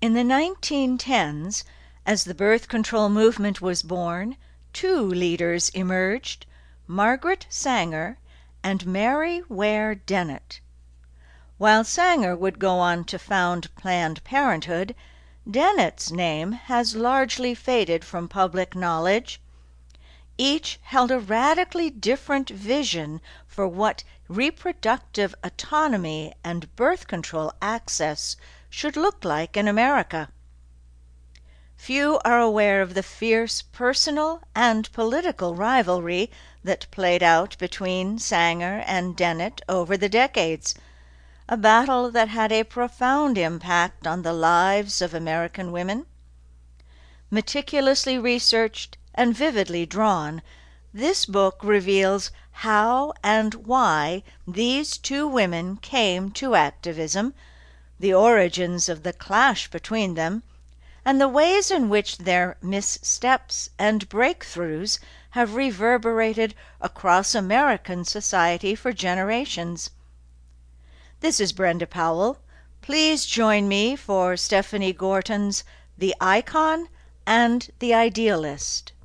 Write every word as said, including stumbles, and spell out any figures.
In the nineteen tens, as the birth control movement was born, two leaders emerged, Margaret Sanger and Mary Ware Dennett. While Sanger would go on to found Planned Parenthood, Dennett's name has largely faded from public knowledge. Each held a radically different vision for what reproductive autonomy and birth control access should look like in America. Few are aware of the fierce personal and political rivalry that played out between Sanger and Dennett over the decades, a battle that had a profound impact on the lives of American women. Meticulously researched and vividly drawn, this book reveals how and why these two women came to activism, the origins of the clash between them, and the ways in which their missteps and breakthroughs have reverberated across American society for generations. This is Brenda Powell. Please join me for Stephanie Gorton's The Icon and the Idealist.